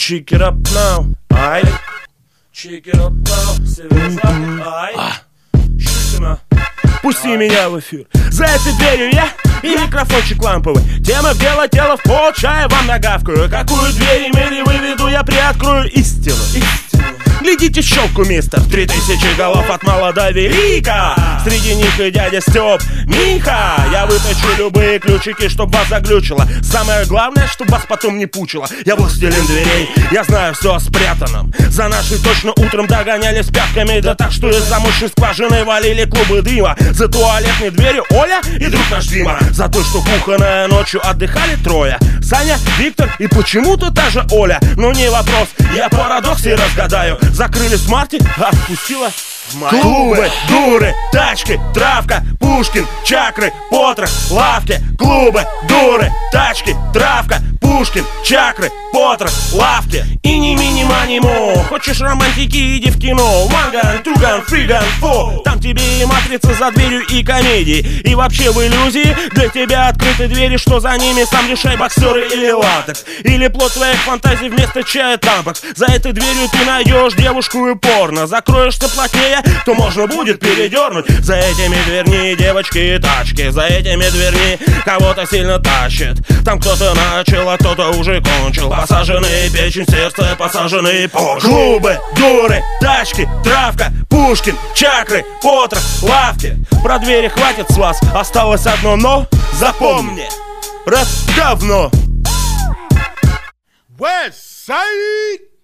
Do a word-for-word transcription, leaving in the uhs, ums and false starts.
Check it up now, ай. Check it up now, северо-запад, ай. Шутина. Пусти меня в эфир. За этой дверью я и микрофончик ламповый. Тема в дело, тело в пол, чая вам нагавкаю. Какую дверь имели выведу, я приоткрою истину. Истину. Глядите щелку, мистер. Три тысячи голов от мала до велика. Среди них и дядя Степ, Миха. Я вытащу любые ключики, чтоб вас заглючило. Самое главное, чтоб вас потом не пучило. Я властелин дверей, я знаю все о спрятанном. За нашей точно утром догонялись пятками. Да так, что из замочной скважины валили клубы дыма. За туалетной дверью Оля и друг наш Дима. За то, что кухонная ночью отдыхали трое. Саня, Виктор и почему-то та же Оля. Ну не вопрос, я парадоксы разгадаю. Закрыли в марте, а отпустила в мае. Клубы, дуры, тачки, травка, Пушкин, чакры, потрох, лавки. Клубы, дуры, тачки, травка, Пушкин, чакры, потрох, лавки. И ни мини мани мо. Хочешь романтики, иди в кино. Ванган, Туган, Фриган, Фо. Там тебе и матрица за дверью, и комедии. И вообще в иллюзии для тебя открыты двери, что за ними сам решай, боксеры или латекс. Или плод твоих фантазий вместо чая тампокс. За этой дверью ты найдешь девушку и порно. Закроешься плотнее, то можно будет передернуть. За этими дверьми девочки и тачки. За этими дверьми кого-то сильно тащит. Там кто-то начал, а кто-то уже кончил. Посаженные печень, сердце, посаженные почки. Клубы, дуры, тачки, травка, Пушкин, чакры, потрох, лавки. Про двери хватит с вас, осталось одно но. Запомни, раз говно. West Side.